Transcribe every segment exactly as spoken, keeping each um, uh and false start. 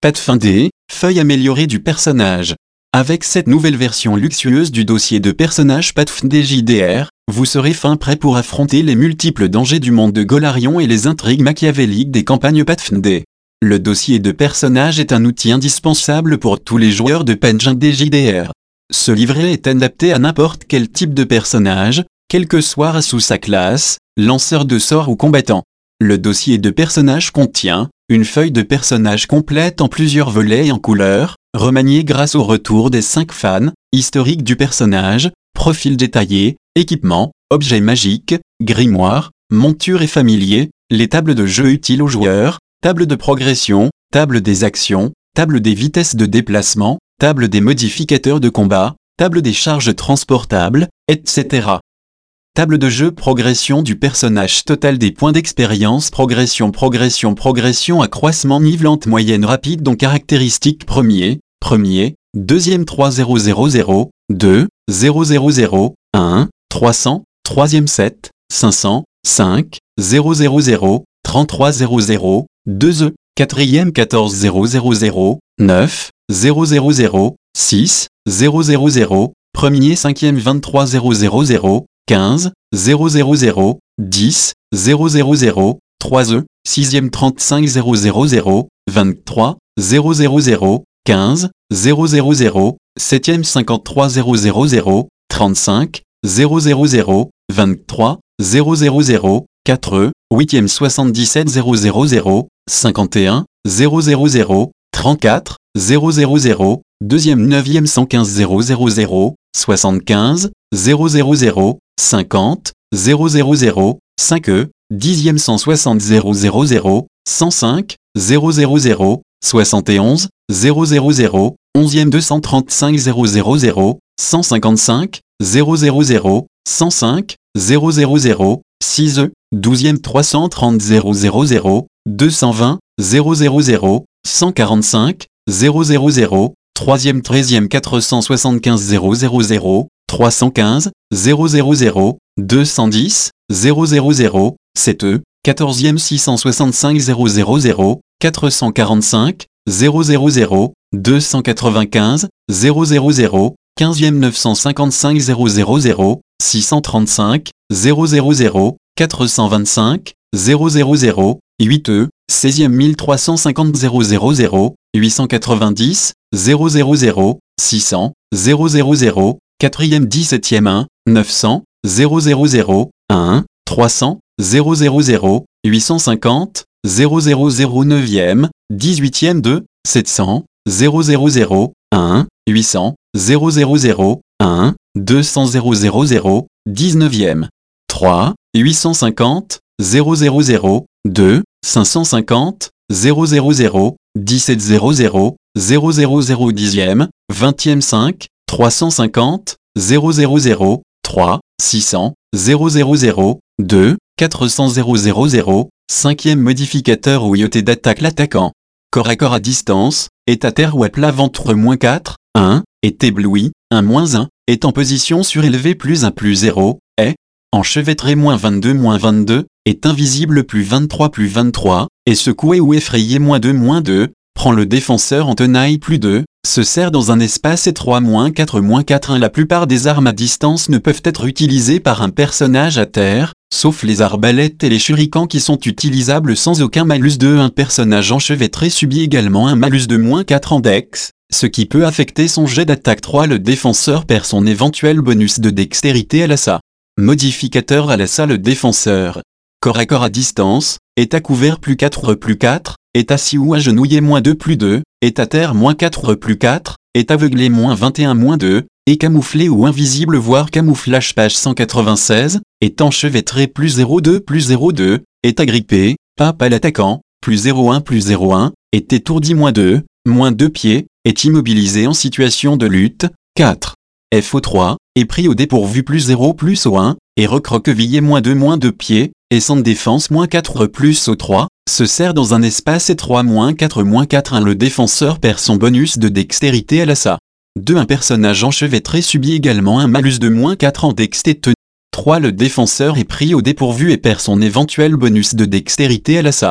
Pathfinder, feuille améliorée du personnage. Avec cette nouvelle version luxueuse du dossier de personnage Pathfinder J D R, vous serez fin prêt pour affronter les multiples dangers du monde de Golarion et les intrigues machiavéliques des campagnes Pathfinder. Le dossier de personnage est un outil indispensable pour tous les joueurs de Pathfinder J D R. Ce livret est adapté à n'importe quel type de personnage, quel que soit race ou sa classe, lanceur de sorts ou combattant. Le dossier de personnage contient une feuille de personnage complète en plusieurs volets et en couleur, remaniée grâce au retour des cinq fans, historique du personnage, profil détaillé, équipement, objets magiques, grimoire, monture et familier, les tables de jeu utiles aux joueurs, table de progression, table des actions, table des vitesses de déplacement, table des modificateurs de combat, table des charges transportables, et cetera. Table de jeu progression du personnage, total des points d'expérience, progression progression progression accroissement nivelante moyenne rapide dont caractéristique premier, premier, deuxième trois zéro zéro zéro, deux, zéro zéro zéro, un, trois cents, troisième sept, cinq cents, cinq, zéro zéro zéro, trente-trois zéro zéro, deux E, quatrième quatorze zéro zéro zéro, neuf, zéro zéro zéro, six, zéro zéro zéro, premier cinquième vingt-trois zéro zéro zéro, quinze, zéro zéro zéro, dix, zéro zéro zéro, trois E, sixième trente-cinq zéro zéro zéro, vingt-trois, zéro zéro zéro, quinze, zéro zéro zéro, septième cinquante-trois zéro zéro zéro, trente-cinq, zéro zéro zéro, vingt-trois, zéro zéro zéro, quatre E, huitième soixante-dix-sept zéro zéro zéro, cinquante et un, zéro zéro zéro, trente-quatre, zéro zéro zéro, deuxième neuvième cent quinze zéro zéro zéro, soixante-quinze, zéro zéro zéro, cinquante, zéro zéro zéro, cinq E, dixième cent soixante zéro zéro zéro, cent cinq, zéro zéro zéro, soixante et onze, zéro zéro zéro, onzième deux cent trente-cinq zéro zéro zéro, cent cinquante-cinq, zéro zéro zéro, cent cinq, zéro zéro zéro, six E, douzième trois cent trente zéro zéro zéro, deux cent vingt, zéro zéro zéro, cent quarante-cinq, zéro zéro zéro, troisième treizième quatre cent soixante-quinze zéro zéro zéro, trois cent quinze, zéro zéro zéro, deux cent dix, zéro zéro zéro, sept E, quatorzième six cent soixante-cinq zéro zéro zéro, quatre cent quarante-cinq, zéro zéro zéro, deux cent quatre-vingt-quinze, zéro zéro zéro, quinzième neuf cent cinquante-cinq zéro zéro zéro, six cent trente-cinq, zéro zéro zéro, quatre cent vingt-cinq, zéro zéro zéro, huit E, seizième mille trois cent cinquante zéro zéro zéro, huit cent quatre-vingt-dix, zéro zéro zéro, six cents, zéro zéro zéro, quatrième dix-septième un, neuf cents, zéro zéro zéro, un, trois cents, zéro zéro zéro, huit cent cinquante, zéro zéro zéro neuvième, dix-huitième deux, sept cents, zéro zéro zéro, un, huit cents, zéro zéro zéro, un, deux cents zéro zéro zéro, dix-neuvième, trois, huit cent cinquante, zéro zéro zéro, deux, cinq cent cinquante, zéro zéro zéro, dix-sept zéro zéro, zéro zéro zéro dixième, vingtième cinq, trois cent cinquante, zéro zéro zéro, trois, six cents, zéro zéro zéro, deux, quatre cents zéro zéro zéro, cinquième modificateur ou I O T d'attaque l'attaquant. Corps à corps à distance, est à terre ou à plat ventre moins quatre, un, est ébloui, un moins un, est en position surélevée plus un plus zéro, est enchevêtré moins vingt-deux moins vingt-deux, est invisible plus vingt-trois plus vingt-trois, est secoué ou effrayé moins deux moins deux, prend le défenseur en tenaille plus deux, se serre dans un espace étroit moins quatre moins quatre un. La plupart des armes à distance ne peuvent être utilisées par un personnage à terre, sauf les arbalètes et les shurikens qui sont utilisables sans aucun malus de un personnage enchevêtré subit également un malus de moins quatre en dex, ce qui peut affecter son jet d'attaque trois. Le défenseur perd son éventuel bonus de dextérité à l'assa. Modificateur à l'assa. Le défenseur, corps à corps à distance, est à couvert plus quatre plus quatre, est assis ou agenouillé moins deux plus deux, est à terre moins quatre plus quatre, est aveuglé moins vingt et un moins deux, est camouflé ou invisible voire camouflage page cent quatre-vingt-seize, est enchevêtré plus zéro deux plus zéro deux, est agrippé, pape à l'attaquant, plus zéro un plus zéro un, est étourdi moins deux, moins deux pieds, est immobilisé en situation de lutte, quatre. F O trois, est pris au dépourvu plus zéro plus O un, est recroquevillé moins deux moins deux pieds, est sans défense moins quatre plus O trois, se serre dans un espace étroit moins quatre moins quatre un. Le défenseur perd son bonus de dextérité à l'assa. deux. Un personnage enchevêtré subit également un malus de moins quatre en dextérité. trois. Le défenseur est pris au dépourvu et perd son éventuel bonus de dextérité à l'assa.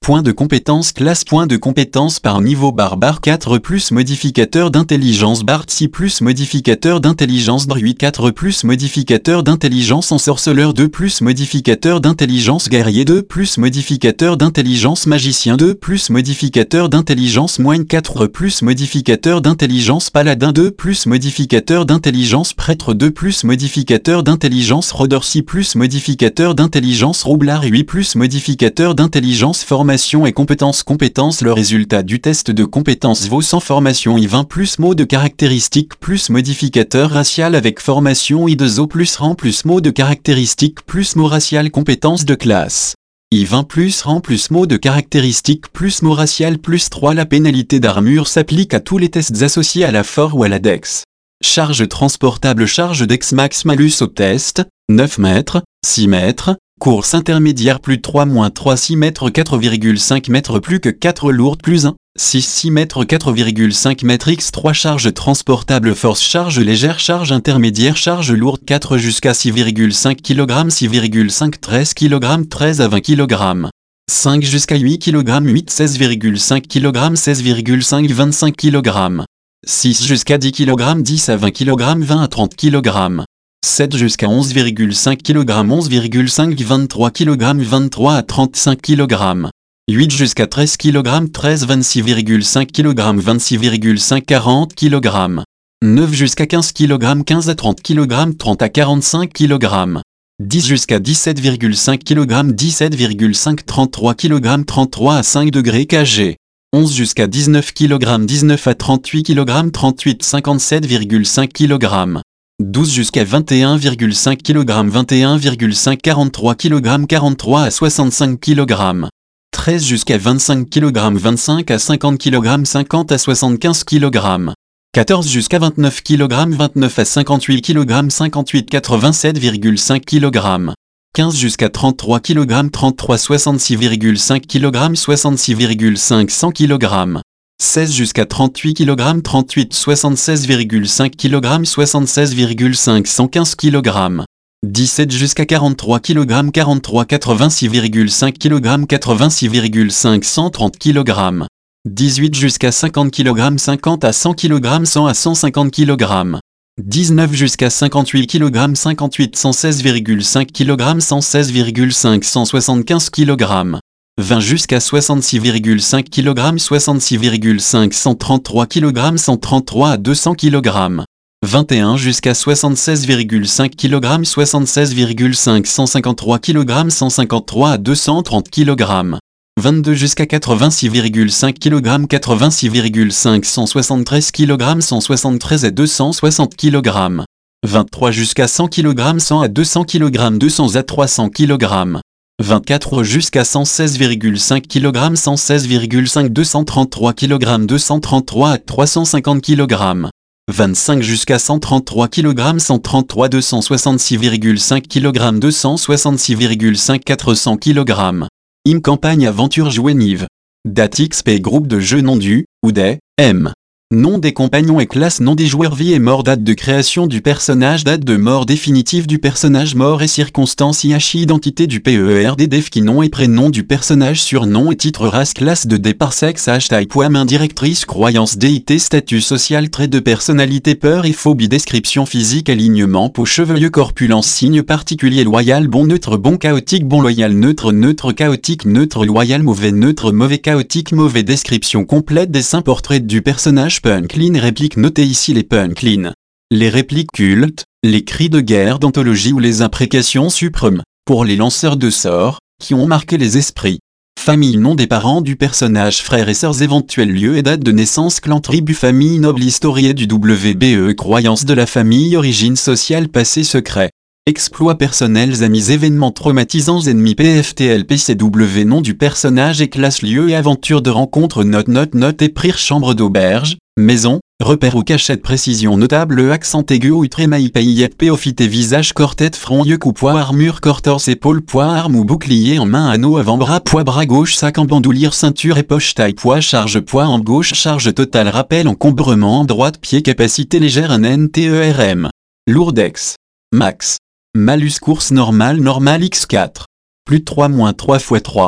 Point de compétence classe. Point de compétence par niveau barbare quatre plus modificateur d'intelligence bard six plus modificateur d'intelligence druide quatre plus modificateur d'intelligence ensorceleur deux plus modificateur d'intelligence guerrier deux plus modificateur d'intelligence magicien deux plus modificateur d'intelligence moine quatre plus modificateur d'intelligence paladin deux plus modificateur d'intelligence prêtre deux plus modificateur d'intelligence rôdeur six plus modificateur d'intelligence roublard huit plus modificateur d'intelligence formation et compétences. Compétences. Le résultat du test de compétences vaut cent formation I vingt plus mot de caractéristiques plus modificateur racial avec formation I deux O plus rang plus mot de caractéristiques plus mot racial. Compétences de classe I vingt plus rang plus mot de caractéristiques plus mot racial plus trois. La pénalité d'armure s'applique à tous les tests associés à la fort ou à la dex. Charge transportable. Charge dex max malus au test, neuf mètres, six mètres. Course intermédiaire plus de trois moins trois six mètres quatre virgule cinq mètres plus que quatre lourde plus un, six six mètres quatre virgule cinq mètres x trois. Charge transportable force charge légère charge intermédiaire charge lourde quatre jusqu'à six virgule cinq kilogrammes six virgule cinq treize kilogrammes treize à vingt kilogrammes cinq jusqu'à huit kilogrammes huit seize virgule cinq kilogrammes seize virgule cinq vingt-cinq kilogrammes six jusqu'à dix kilogrammes dix à vingt kilogrammes vingt à trente kilogrammes sept jusqu'à onze virgule cinq kilogrammes onze virgule cinq vingt-trois kilogrammes vingt-trois à trente-cinq kilogrammes huit jusqu'à treize kilogrammes treize vingt-six virgule cinq kilogrammes vingt-six virgule cinq quarante kilogrammes neuf jusqu'à quinze kilogrammes quinze à trente kilogrammes trente à quarante-cinq kilogrammes dix jusqu'à dix-sept virgule cinq kilogrammes dix-sept virgule cinq trente-trois kilogrammes trente-trois à cinq degrés kg onze jusqu'à dix-neuf kilogrammes dix-neuf à trente-huit kilogrammes trente-huit cinquante-sept virgule cinq kilogrammes douze jusqu'à vingt et un virgule cinq kilogrammes vingt et un virgule cinq quarante-trois kilogrammes quarante-trois à soixante-cinq kilogrammes treize jusqu'à vingt-cinq kilogrammes vingt-cinq à cinquante kilogrammes cinquante à soixante-quinze kilogrammes quatorze jusqu'à vingt-neuf kilogrammes vingt-neuf à cinquante-huit kilogrammes cinquante-huit quatre-vingt-sept virgule cinq kilogrammes quinze jusqu'à trente-trois kilogrammes trente-trois soixante-six virgule cinq kilogrammes soixante-six virgule cinq cents kilogrammes seize jusqu'à trente-huit kilogrammes trente-huit soixante-seize virgule cinq kilogrammes soixante-seize virgule cinq cent quinze kilogrammes dix-sept jusqu'à quarante-trois kilogrammes quarante-trois quatre-vingt-six virgule cinq kilogrammes quatre-vingt-six virgule cinq cent trente kilogrammes dix-huit jusqu'à cinquante kilogrammes cinquante à cent kilogrammes cent à cent cinquante kilogrammes dix-neuf jusqu'à cinquante-huit kilogrammes cinquante-huit cent seize virgule cinq kilogrammes cent seize virgule cinq cent soixante-quinze kilogrammes vingt jusqu'à soixante-six virgule cinq kilogrammes soixante-six virgule cinq cent trente-trois kilogrammes cent trente-trois à deux cents kilogrammes vingt et un jusqu'à soixante-seize virgule cinq kilogrammes soixante-seize virgule cinq cent cinquante-trois kilogrammes cent cinquante-trois à deux cent trente kilogrammes vingt-deux jusqu'à quatre-vingt-six virgule cinq kilogrammes quatre-vingt-six virgule cinq cent soixante-treize kilogrammes cent soixante-treize à deux cent soixante kilogrammes vingt-trois jusqu'à cent kilogrammes cent à deux cents kilogrammes deux cents à trois cents kilogrammes vingt-quatre jusqu'à cent seize virgule cinq kilogrammes cent seize virgule cinq deux cent trente-trois kilogrammes deux cent trente-trois à trois cent cinquante kilogrammes vingt-cinq jusqu'à cent trente-trois kilogrammes cent trente-trois deux cent soixante-six virgule cinq kilogrammes deux cent soixante-six virgule cinq quatre cents kilogrammes I M campagne aventure juvénive date X P groupe de jeux non du ou des M nom des compagnons et classe nom des joueurs vie et mort date de création du personnage date de mort définitive du personnage mort et circonstances I H I identité du P E R D défi nom et prénom du personnage surnom et titre race classe de départ sexe hashtag poids main directrice croyance déité statut social trait de personnalité peur et phobie description physique alignement peau cheveux corpulence signe particulier loyal bon neutre bon chaotique bon loyal neutre neutre chaotique neutre loyal mauvais neutre mauvais chaotique mauvais description complète dessin portrait du personnage punchline répliques notez ici les punchlines, les répliques cultes, les cris de guerre d'anthologie ou les imprécations suprêmes, pour les lanceurs de sorts, qui ont marqué les esprits. Famille nom des parents du personnage frères et sœurs éventuels lieu et date de naissance clan tribu famille noble historié du W B E croyance de la famille origine sociale passé secret. Exploits personnels amis événements traumatisants ennemis P F T L P C W nom du personnage et classe lieu et aventure de rencontre note note note écrire chambre d'auberge, maison, repère ou cachette précision notable accent aigu ou trémaï pays péophité visage corps tête front yeux cou poids armure corps torse épaule poids arme ou bouclier en main anneau avant-bras poids bras gauche sac en bandoulière ceinture et poche taille poids charge poids en gauche charge totale rappel encombrement en droite pied capacité légère un N T E R M lourdex max malus course normale normale X quatre plus de trois moins trois fois trois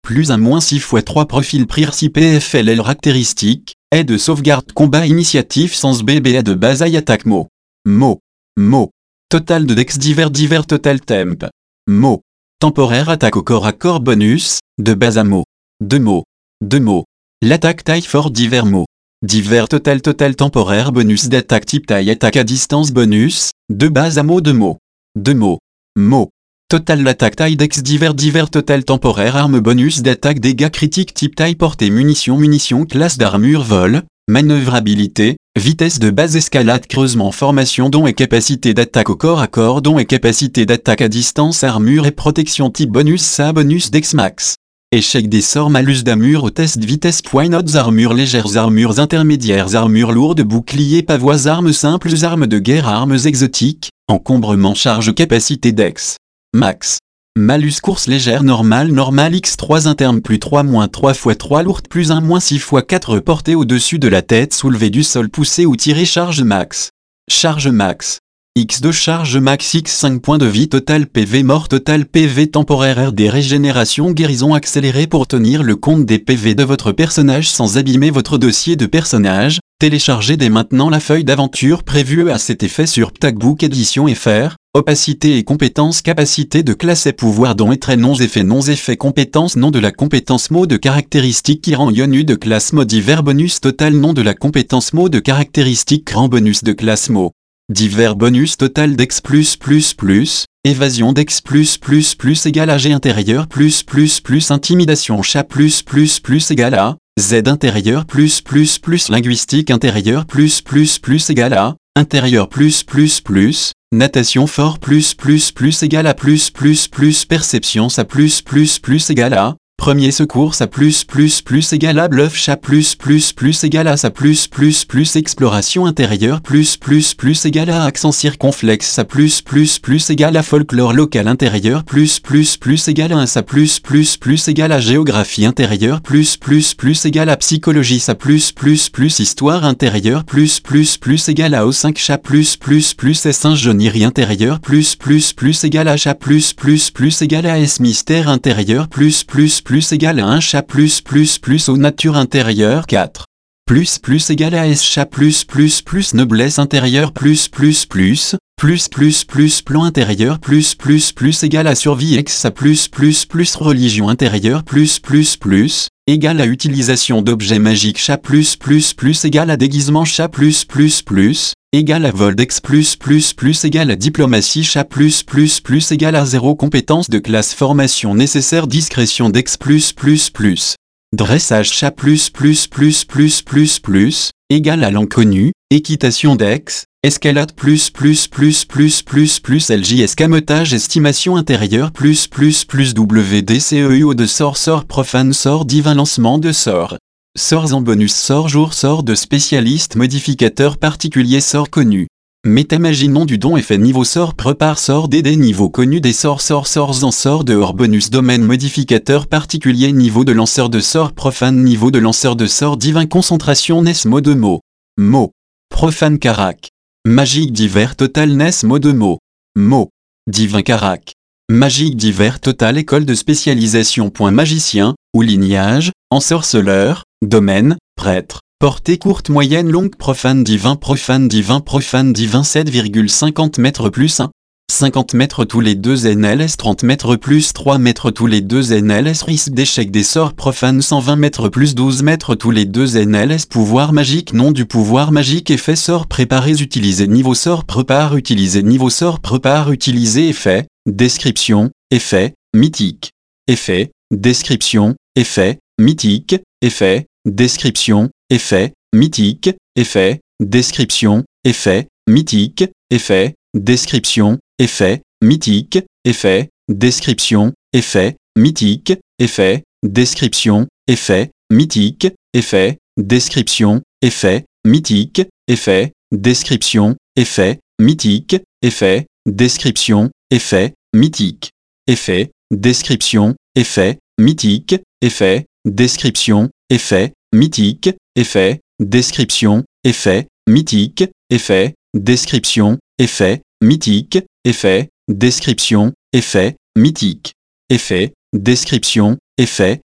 plus un moins six fois trois profil P P F L L caractéristique, est de sauvegarde combat initiative sans B B A de bataille attaque mot. Mot. Mot. Total de dex divers divers total temp. Mot. Temporaire attaque au corps à corps bonus, de base à mot. Deux mots. Deux mots. L'attaque taille fort divers mots. Divers total total temporaire bonus d'attaque type taille attaque à distance bonus, de base à mot de mots. Deux mots. Mot. Total l'attaque taille dex divers divers total temporaire arme bonus d'attaque dégâts critiques type taille portée munitions munitions classe d'armure vol, manœuvrabilité, vitesse de base escalade creusement formation don et capacité d'attaque au corps à corps don et capacité d'attaque à distance armure et protection type bonus ça bonus dex max. Échec des sorts malus d'armure au test vitesse point notes armures légères armures intermédiaires armures lourdes boucliers pavois armes simples armes de guerre armes exotiques, encombrement charge capacité dex. Max. Malus course légère normale normal x trois interme plus trois moins trois fois trois lourde plus un moins six fois quatre portée au-dessus de la tête soulevée du sol poussée ou tirée charge max. Charge max. x deux charge max x cinq points de vie total P V mort total P V temporaire R D régénération guérison accélérée pour tenir le compte des P V de votre personnage sans abîmer votre dossier de personnage. Téléchargez dès maintenant la feuille d'aventure prévue à cet effet sur Ptacbook Édition F R. Opacité et compétences capacité de classe et pouvoir dont et traits noms effets noms effets compétences nom de la compétence mot de caractéristique qui rend ionu de classe mot divers bonus total nom de la compétence mot de caractéristique grand bonus de classe mot. Divers bonus total dex plus plus plus, évasion dex plus plus plus égale à G intérieur plus plus plus intimidation chat plus plus plus égale à Z intérieur plus plus plus linguistique intérieur plus plus plus égale à intérieur plus plus plus natation fort plus plus plus égale à plus plus plus perception ça plus plus plus égale à premier secours ça plus plus plus égale à bluff chat plus plus plus égale à ça plus plus plus exploration intérieure plus plus plus égale à accent circonflexe ça plus plus plus égale à folklore local intérieur plus plus plus égale à un ça plus plus plus égale à géographie intérieure plus plus plus égale à psychologie ça plus plus plus histoire intérieure plus plus plus égale à O cinq chat plus plus plus S ingénierie intérieure plus plus plus égale à chat plus plus plus égale à S mystère intérieur plus plus plus égale à un chat plus plus plus aux nature intérieure quatre. Plus plus égale à S chat plus plus plus noblesse intérieure plus plus plus, plus plus plus plan intérieur plus plus plus égale à survie ex ça plus plus plus religion intérieure plus plus plus, égale à utilisation d'objets magiques chat plus plus plus égale à déguisement chat plus plus plus, égale à vol dex plus plus plus égale à diplomatie chat plus plus plus égale à zéro compétence de classe formation nécessaire discrétion dex plus plus plus. Dressage chat plus plus plus plus plus plus, égale à l'inconnu, équitation dex, escalade plus plus plus plus plus plus L J escamotage estimation intérieure plus plus plus W D C E U O de sort sort profane sort divin lancement de sort. Sorts en bonus sort jour sort de spécialiste modificateur particulier sort connu. Métamagie nom du don effet niveau sort prépare sort D D niveau connu des sorts sorts sorts en sort de hors bonus domaine modificateur particulier niveau de lanceur de sort profane niveau de lanceur de sort divin concentration N E S mot de mot. Mot. Profane carac. Magique divers total N E S mot de mot. Mot. Divin carac. Magique divers total école de spécialisation point magicien, ou lignage, ensorceleur, domaine, prêtre. Portée courte moyenne longue profane divin profane divin profane divin sept virgule cinquante mètres plus un. cinquante mètres tous les deux N L S trente mètres plus trois mètres tous les deux N L S risque d'échec des sorts profanes cent vingt mètres plus douze mètres tous les deux N L S pouvoir magique nom du pouvoir magique effet sort préparés utilisé niveau sort prépare utilisé niveau sort prépare utilisé effet, description, effet, mythique. Effet, description, effet, mythique, effet, description, effet, mythique, effet, description, effet, mythique, effet, description, effet, mythique, effet, description, effet, mythique, effet, description, effet, mythique, effet, description, effet, mythique, effet, description, effet, mythique, effet, description, effet, mythique, effet, description, effet, mythique, effet, description, effet, mythique, effet, description, effet, mythique, effet, description, effet, mythique, effet, description, effet, mythique, effet, description, effet,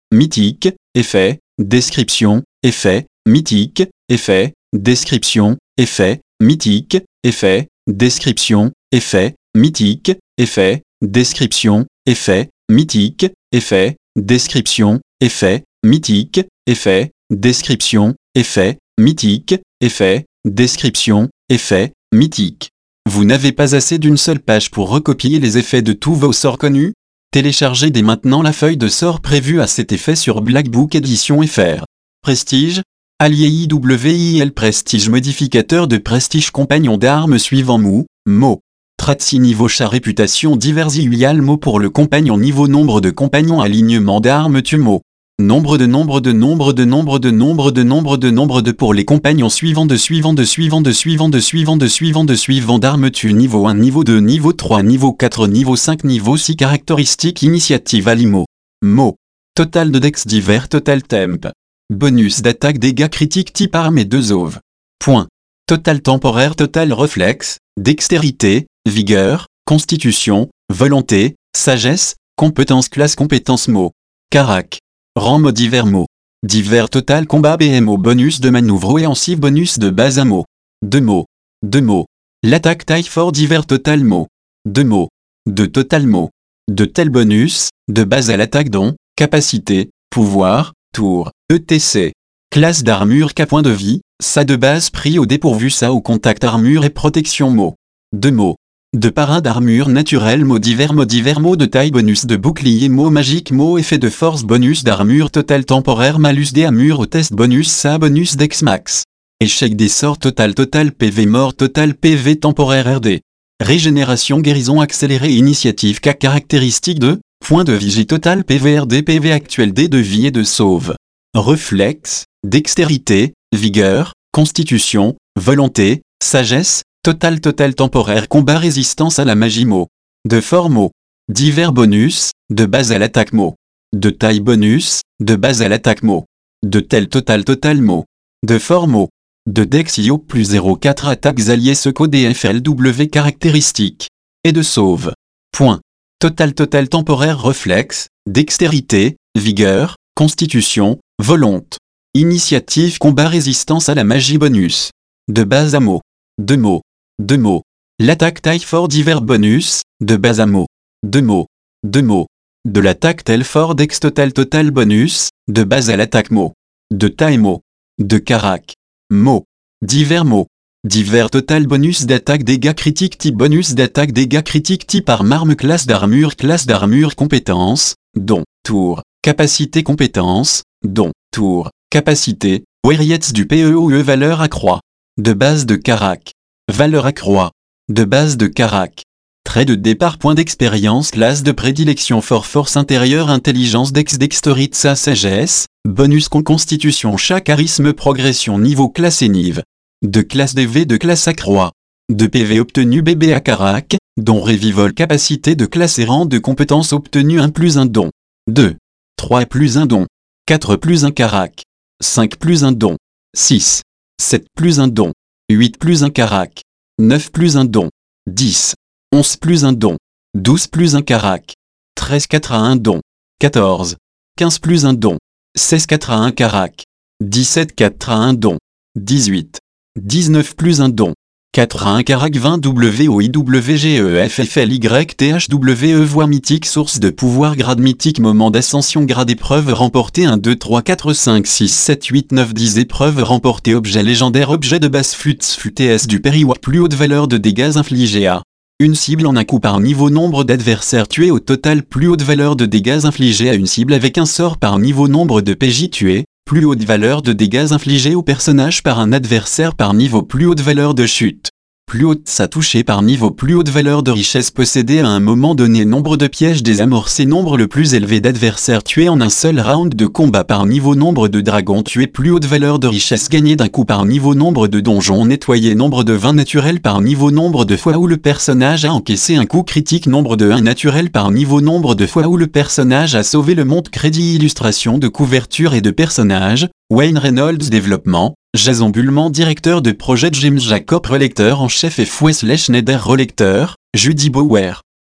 mythique, effet, description, effet, mythique, effet, description, effet, mythique, effet, description, effet, mythique, effet, description, effet, mythique, effet, description, effet, mythique, effet, description, effet, mythique, effet, description, effet, mythique. Vous n'avez pas assez d'une seule page pour recopier les effets de tous vos sorts connus? Téléchargez dès maintenant la feuille de sort prévue à cet effet sur Black Book Edition F R. Prestige, allié I W I L Prestige modificateur de prestige compagnon d'armes suivant mot, mot. Tratsi niveau chat réputation divers iuial mot pour le compagnon niveau nombre de compagnons alignement d'armes tu mot. Nombre de nombre de nombre de nombre de nombre de nombre de nombre de pour les compagnons suivants de suivant de suivant de suivant de suivant de suivant de suivant d'armes tu niveau un niveau deux niveau trois niveau quatre niveau cinq niveau six caractéristiques initiative alimo. Mot. Total de dex divers total temp. Bonus d'attaque dégâts critiques type arme et deux sauve. Point. Total temporaire total réflexe, dextérité, vigueur, constitution, volonté, sagesse, compétence classe compétence mot. Carac. Rang mot divers mots. Divers total combat B M O bonus de manœuvre offensive bonus de base à mots. Deux mots. Deux mots. L'attaque taille fort divers total mots. Deux mots. De total mots. De tel bonus, de base à l'attaque dont, capacité, pouvoir, tour, E T C. Classe d'armure qu'à point de vie, ça de base pris au dépourvu ça au contact armure et protection mots. Deux mots. De parrain d'armure naturelle mots divers mots divers mots de taille bonus de bouclier mots magique mots effet de force bonus d'armure total temporaire malus des armures au test bonus ça bonus dex max. Échec des sorts total total P V mort total P V temporaire R D. Régénération guérison accélérée initiative K caractéristique de point de vigie total P V R D P V actuel D de vie et de sauve. Réflexe, dextérité, vigueur, constitution, volonté, sagesse, total total temporaire combat résistance à la magie mot. De fort mot. Divers bonus, de base à l'attaque mot. De taille bonus, de base à l'attaque mot. De tel total total mot. De fort mot. De dex I O plus zéro virgule quatre attaques alliées seco D F L W caractéristiques. Et de sauve. Point. Total total temporaire réflexe, dextérité, vigueur, constitution, volonté. Initiative combat résistance à la magie bonus. De base à mot. Deux mots. Deux mots. L'attaque taille fort divers bonus, de base à mots. Deux mots. Deux mots. De l'attaque tel fort dex total total bonus, de base à l'attaque mot. De taille mot. De carac. Mot. Divers mots. Divers total bonus d'attaque dégâts critiques type bonus d'attaque dégâts critiques type arme arme classe d'armure classe d'armure compétence, don, tour, capacité compétence, don, tour, capacité, Werriets du P E O E valeur accroît. De base de carac. Valeur accroît. De base de carac. Trait de départ point d'expérience classe de prédilection fort force intérieure intelligence dex dextérité sa sagesse, bonus con constitution chat charisme progression niveau classe et nive. De classe D V de classe accroît. De P V obtenu B B à carac, dont révivol capacité de classe et rang de compétence obtenu un plus un don. deux. trois plus un don. quatre plus un carac. cinq plus un don. six. sept plus un don. huit plus un carac. neuf plus un don. dix. onze plus un don. douze plus un carac. treize quatre à un don. quatorze. quinze plus un don. seize quatre à un carac. dix-sept quatre à un don. dix-huit. dix-neuf plus un don. quatre à un carac vingt W O I W G E F F L Y T H W E voie mythique source de pouvoir grade mythique moment d'ascension grade épreuve remportée un deux trois quatre cinq six sept huit neuf dix épreuves remportées objet légendaire objet de basse flûte flûte S du périwa plus haute valeur de dégâts infligés à une cible en un coup par niveau nombre d'adversaires tués au total plus haute valeur de dégâts infligés à une cible avec un sort par niveau nombre de P J tués. Plus haute valeur de dégâts infligés au personnage par un adversaire par niveau plus haute valeur de chute. Plus haute ça touché par niveau plus haute valeur de richesse possédée à un moment donné nombre de pièges désamorcés nombre le plus élevé d'adversaires tués en un seul round de combat par niveau nombre de dragons tués plus haute valeur de richesse gagnée d'un coup par niveau nombre de donjons nettoyés nombre de vingt naturels par niveau nombre de fois où le personnage a encaissé un coup critique nombre de un naturel par niveau nombre de fois où le personnage a sauvé le monde crédit illustration de couverture et de personnages, Wayne Reynolds développement, Jason Bullman directeur de projet James Jacob relecteur en chef et Fouet Schneider relecteur, Judy Bower.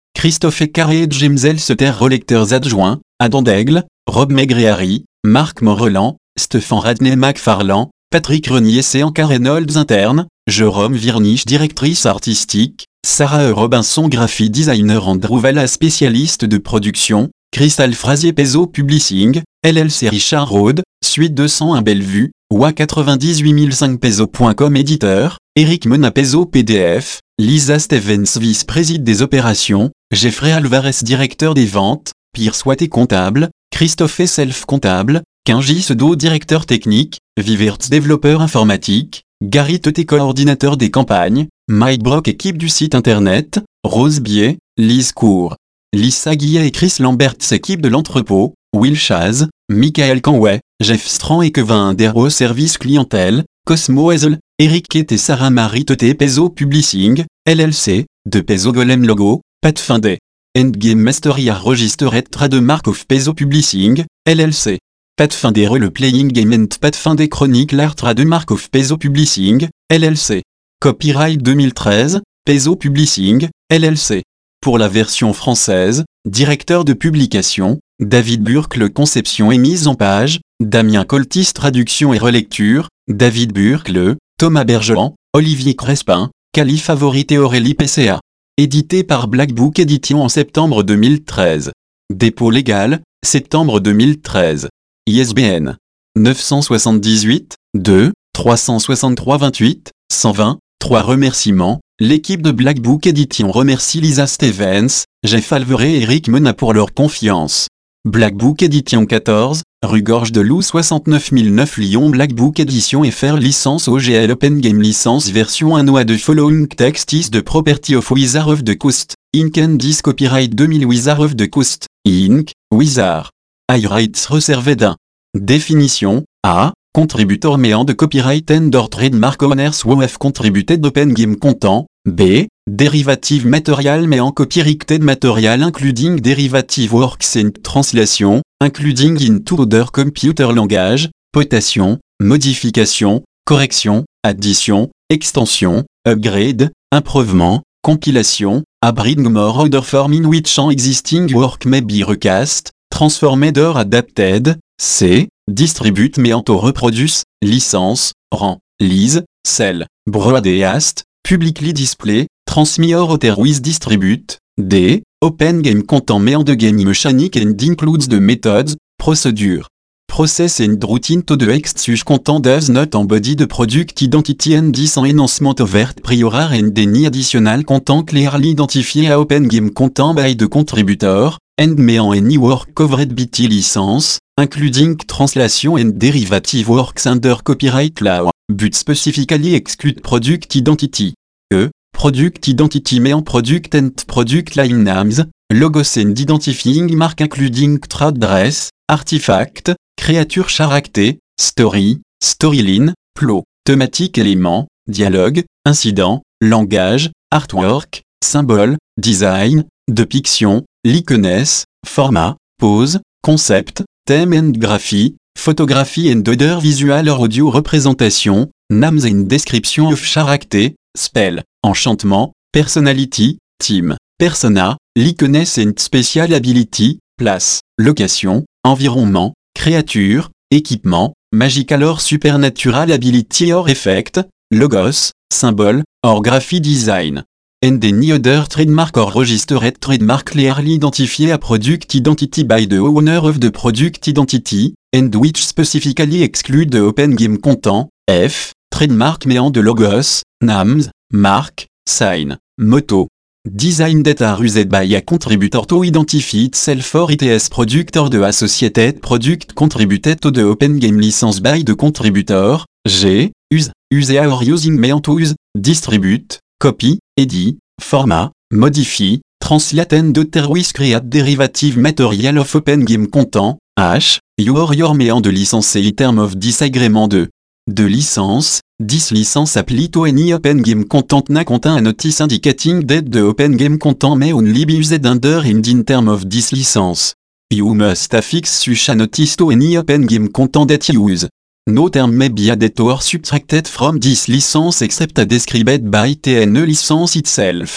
Christophe Carré et James Elseter relecteurs adjoints, Adam Daigle, Rob Megréari, Marc Moreland, Stephen Radney McFarland, Patrick Renier Séanca Reynolds interne, Jérôme Virnich directrice artistique, Sarah E. Robinson graphic designer Andrew Valla spécialiste de production, Crystal Frazier Peso Publishing, L L C Richard Rode, Suite deux cent un Bellevue, W A quatre-vingt-dix-huit mille cinq Peso point com éditeur, Eric Mena Peso P D F, Lisa Stevens vice-présidente des opérations, Jeffrey Alvarez directeur des ventes, Pierce Watt comptable, Christophe Self comptable, Kenji Sedo directeur technique, Vivertz développeur informatique, Gary Tete coordinateur des campagnes, Mike Brock équipe du site internet, Rose Bier, Lise Cour, Lisa Guillet et Chris Lamberts équipe de l'entrepôt, Will Chaz, Michael Canway, Jeff Strand et Kevin Dero service clientèle, Cosmo Hazel, Eric Kate et Sarah Marie Tete Peso Publishing, L L C, de Peso Golem Logo, Pathfinder. Endgame Mastery Registered Trademark of Peso Publishing, L L C. Pathfinder le Playing Game and Pathfinder Chronicle Art Trademark of Peso Publishing, L L C. Copyright deux mille treize, Peso Publishing, L L C. Pour la version française, directeur de publication, David Burcle conception et mise en page, Damien Coltis traduction et relecture, David Burcle, Thomas Bergeron, Olivier Crespin, Cali Favorite Aurélie P C A. Édité par Black Book Edition en septembre deux mille treize. Dépôt légal, septembre deux mille treize. I S B N neuf cent soixante-dix-huit, deux, trois cent soixante-trois vingt-huit, cent vingt, trois remerciements. L'équipe de Black Book Edition remercie Lisa Stevens, Jeff Alvarez et Eric Mena pour leur confiance. Black Book Edition quatorze, rue Gorge de Loup soixante-neuf mille neuf Lyon. Black Book Edition F R licence O G L Open Game licence version un de following text is the property of Wizard of the Coast, Inc and this copyright deux mille Wizard of the Coast, Inc, Wizard. I rights reserved un. Définition, A. Contributor méant de copyright and or trademark owners who have contributed open game content, B. Derivative material méant copyrighted material including derivative works and translation, including into other computer language, potation, modification, correction, addition, extension, upgrade, improvement, compilation, a bring more other form in which an existing work may be recast, transformed or adapted, C. Distribute méant au reproduce, licence, rend, lise, sell, broadcast, publicly display, transmis or otherwise distribute, D. Open game content méant de game mechanic and includes the methods, procedure, process and routine to the exchange content does not embody the product identity and this enhancement overt prior and any additional content clearly identified a open game content by the contributor, and méant any work covered by the license, including translation and derivative works under copyright law, but specifically exclude product identity. E. Product identity méant product and product line names, logos and identifying mark including trade dress, artifact, creature character, story, storyline, plot, thématique élément, dialogue, incident, langage, artwork, symbole, design, depiction, likeness, format, pose, concept, theme and graphy, photography and other visual or audio représentation, names and description of character, spell, enchantement, personality, team, persona, likeness and special ability, place, location, environnement, créature, équipement, magical or supernatural ability or effect, logos, symbole, or graphic design. And any other trademark or registered trademark clearly identified a product identity by the owner of the product identity, and which specifically exclude the open game content, F. Trademark méant de logos, names, mark, sign, motto. Design that are used by a contributor to identify itself or its product or the associated product contributed to the open game license by the contributor, G. Use, use or using méant to use, distribute, copy, edit, format, modify, translate and otherwise create derivative material of open game content, H. Your your méant de licence et term of disagreement de de licence, this license apply to any open game content na contain a notice indicating that the open game content may only be used under and in term of this license. You must affix such a notice to any open game content that you use. No term may be added or subtracted from this license except as described by the license itself.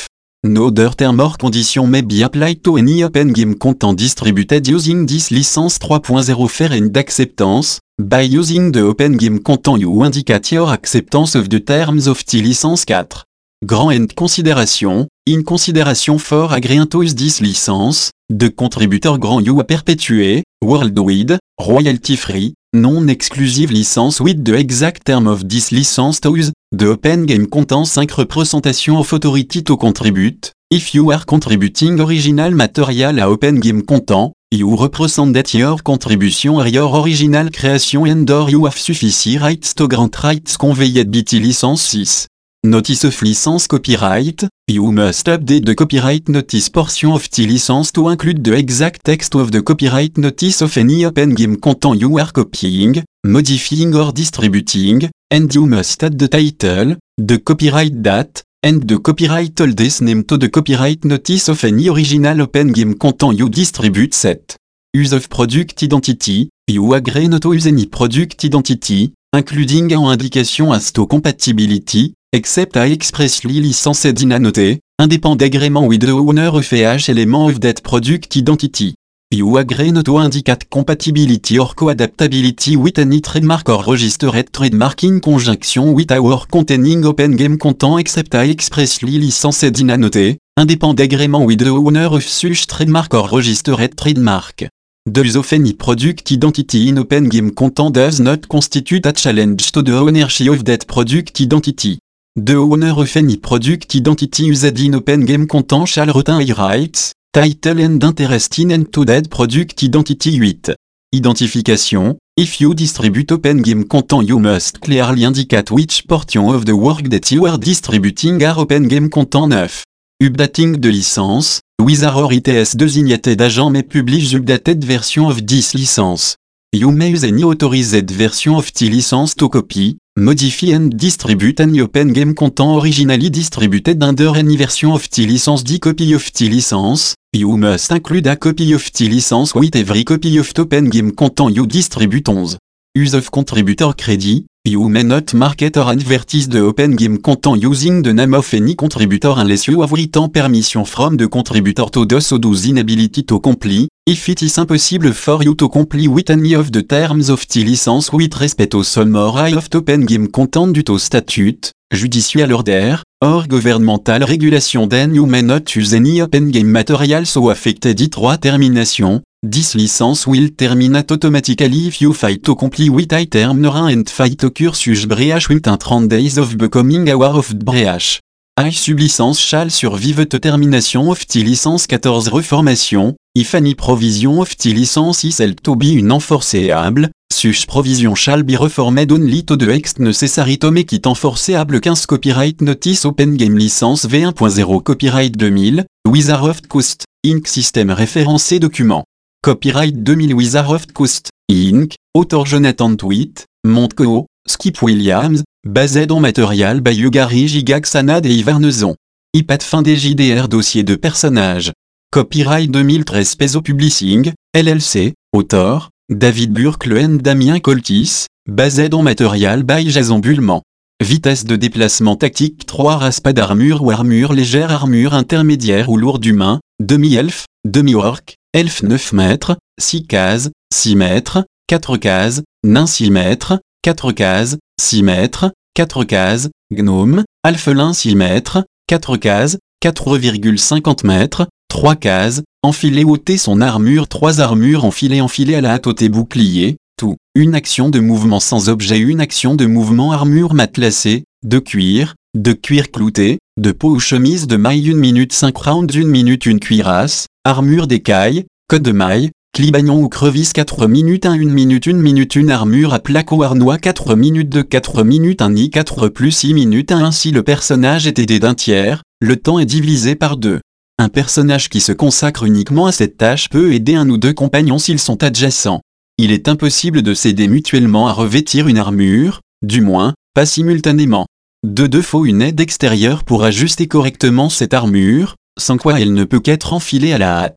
No other term or condition may be applied to any open game content distributed using this license trois point zéro Fair and acceptance. By using the open game content you indicate your acceptance of the terms of the license quatre. Grand and consideration, in consideration for agreeing to use this license, the contributor grant you a perpetuate, worldwide, royalty-free, non-exclusive license with the exact term of this license to use, the open game content five representation of authority to contribute. If you are contributing original material à open game content, you represent that your contribution are your original creation and or you have sufficient rights to grant rights conveyed by the license six. Notice of license copyright, you must update the copyright notice portion of the license to include the exact text of the copyright notice of any open game content you are copying, modifying or distributing, and you must add the title, the copyright date, and the copyright holder's name to the copyright notice of any original open game content you distribute set. Use of product identity, you agree not to use any product identity, including an indication as to compatibility, except I expressly licensed in a note, independent agreement with the owner of each element of that product identity. You agree not to indicate compatibility or co-adaptability with any trademark or registered trademark in conjunction with our containing open game content except I expressly licensed in a note, independent agreement with the owner of such trademark or registered trademark. The use of any product identity in open game content does not constitute a challenge to the ownership of that product identity. The owner of any product identity used in open game content shall retain rights, title and interest in and to that product identity eight. Identification. If you distribute open game content you must clearly indicate which portion of the work that you are distributing are open game content nine. Updating de licence. Wizard or I T S designated agent may publish updated version of this license. You may use any authorized version of the license to copy, modify and distribute any open game content originally distributed under any version of the license. The copy of the license. You must include a copy of the license with every copy of the open game content you distribute. eleven. Use of contributor credit. You may not market or advertise the open game content using the name of any contributor unless you have written permission from the contributor to do so. twelve. Inability to comply. If it is impossible for you to comply with any of the terms of the license with respect to some or all of the open game content due to statute, judicial order, or governmental regulation, then you may not use any open game material so affected. three. Termination. This license will terminate automatically if you fail to comply with I term and fight occurs such breach within thirty days of becoming aware of the breach. I sublicense shall survive to termination of the license. fourteen. Reformation. If any provision of the license is held to be unenforceable, such provision shall be reformed only to the extent necessary to make it enforceable. fifteen. Copyright notice open game license v one point zéro Copyright deux mille, Wizard of Coast, Incorporated. Système référencé document. Copyright deux mille Wizard of Coast, Incorporated. Auteur Jonathan Tweet, Montco, Skip Williams, basé en matériel by Gary Gigax Sanad et Yvarnezon. I Pathfinder J D R dossier de personnages. Copyright deux mille treize Peso Publishing, L L C, auteur, David Burkle and Damien Coltis, basé en matériel by Jason Bullman. Vitesse de déplacement tactique trois Raspad armure ou armure légère, armure intermédiaire ou lourde humain, demi-elfe, demi-orc, elfe neuf mètres, six cases, six mètres, quatre cases, nain six mètres, quatre cases, six mètres, quatre cases, gnome, alphelin six mètres, quatre cases, quatre virgule cinquante mètres, trois cases, enfiler ôter son armure trois armures enfilées enfilées à la hâte ôter bouclier, tout, une action de mouvement sans objet une action de mouvement armure matelassée, de cuir, de cuir clouté, de peau ou chemise de maille une minute cinq rounds une minute une cuirasse, armure d'écaille, code de maille, clibagnon ou crevice quatre minutes un une minute une minute une armure à plaque ou harnois quatre minutes de quatre minutes un nid quatre plus six minutes un ainsi le personnage est aidé d'un tiers, le temps est divisé par deux. Un personnage qui se consacre uniquement à cette tâche peut aider un ou deux compagnons s'ils sont adjacents. Il est impossible de s'aider mutuellement à revêtir une armure, du moins, pas simultanément. De deux faut une aide extérieure pour ajuster correctement cette armure, sans quoi elle ne peut qu'être enfilée à la hâte.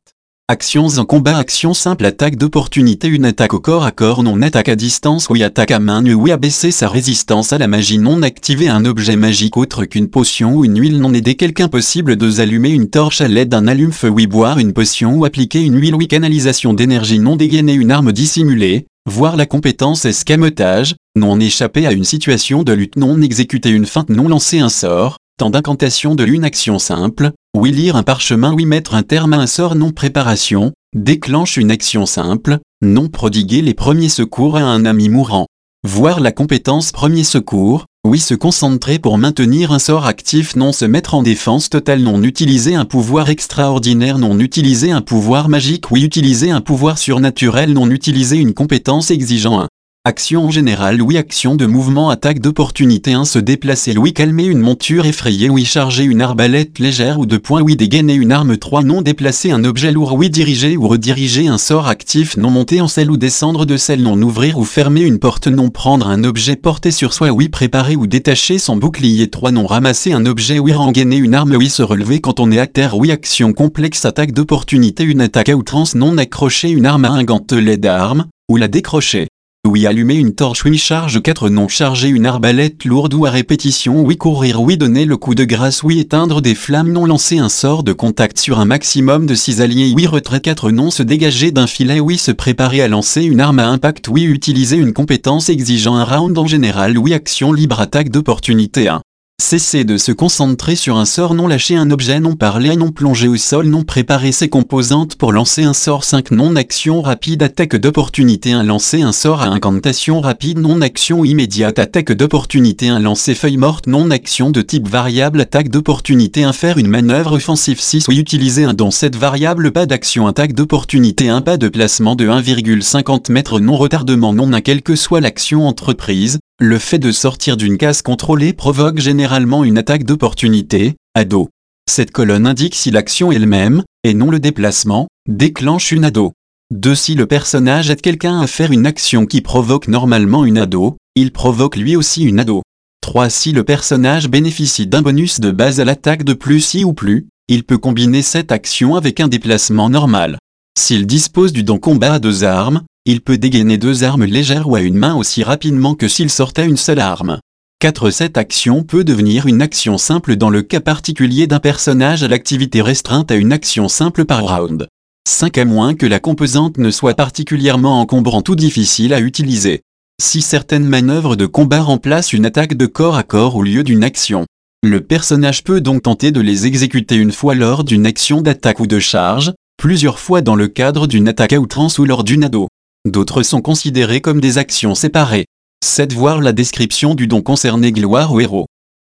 Actions en combat. Action simple. Attaque d'opportunité. Une attaque au corps à corps. Non attaque à distance. Oui attaque à main nue. Oui abaisser sa résistance à la magie. Non activer un objet magique autre qu'une potion ou une huile. Non aider quelqu'un. Possible de allumer une torche à l'aide d'un allume-feu. Oui boire une potion ou appliquer une huile. Oui canalisation d'énergie. Non dégainer une arme dissimulée. Voir la compétence escamotage. Non échapper à une situation de lutte. Non exécuter une feinte. Non lancer un sort. Temps d'incantation de l'une. Action simple. Oui lire un parchemin. Oui mettre un terme à un sort. Non préparation. Déclenche une action simple. Non prodiguer les premiers secours à un ami mourant. Voir la compétence premier secours. Oui se concentrer pour maintenir un sort actif. Non se mettre en défense totale. Non utiliser un pouvoir extraordinaire. Non utiliser un pouvoir magique. Oui utiliser un pouvoir surnaturel. Non utiliser une compétence exigeant un action en général. Oui action de mouvement. Attaque d'opportunité. un Se déplacer. Oui calmer une monture effrayée. Oui charger une arbalète légère ou de poing. Oui dégainer une arme. trois Non déplacer un objet lourd. Oui diriger ou rediriger un sort actif. Non monter en selle ou descendre de selle. Non ouvrir ou fermer une porte. Non prendre un objet porté sur soi. Oui préparer ou détacher son bouclier. trois Non ramasser un objet. Oui rengainer une arme. Oui se relever quand on est à terre. Oui action complexe. Attaque d'opportunité. Une attaque à outrance. Non accrocher une arme à un gantelet d'arme ou la décrocher. Oui allumer une torche. Oui charge. quatre Non charger une arbalète lourde ou à répétition. Oui courir. Oui donner le coup de grâce. Oui éteindre des flammes. Non lancer un sort de contact sur un maximum de six alliés. Oui retrait. quatre Non se dégager d'un filet. Oui se préparer à lancer une arme à impact. Oui utiliser une compétence exigeant un round en général. Oui action libre. Attaque d'opportunité. un Cesser de se concentrer sur un sort. Non lâcher un objet. Non parler. Non plonger au sol. Non préparer ses composantes pour lancer un sort. cinq Non action rapide. Attaque d'opportunité. un Lancer un sort à incantation rapide. Non action immédiate. Attaque d'opportunité. un Lancer feuille morte. Non action de type variable. Attaque d'opportunité. un Faire une manœuvre offensive. six Oui utiliser un don. sept Variable. Pas d'action. Attaque d'opportunité. un Pas de placement de un virgule cinquante mètres. Non retardement. Non un Quelle que soit l'action entreprise. Le fait de sortir d'une case contrôlée provoque généralement une attaque d'opportunité, ado. Cette colonne indique si l'action elle-même, et non le déplacement, déclenche une ado. deux Si le personnage aide quelqu'un à faire une action qui provoque normalement une ado, il provoque lui aussi une ado. trois Si le personnage bénéficie d'un bonus de base à l'attaque de plus I ou plus, il peut combiner cette action avec un déplacement normal. S'il dispose du don combat à deux armes, il peut dégainer deux armes légères ou à une main aussi rapidement que s'il sortait une seule arme. quatre Cette action peut devenir une action simple dans le cas particulier d'un personnage à l'activité restreinte à une action simple par round. cinq À moins que la composante ne soit particulièrement encombrante ou difficile à utiliser. Si certaines manœuvres de combat remplacent une attaque de corps à corps au lieu d'une action, le personnage peut donc tenter de les exécuter une fois lors d'une action d'attaque ou de charge, plusieurs fois dans le cadre d'une attaque à outrance ou lors d'une ado. D'autres sont considérées comme des actions séparées. sept Voir la description du don concerné. Gloire au héros.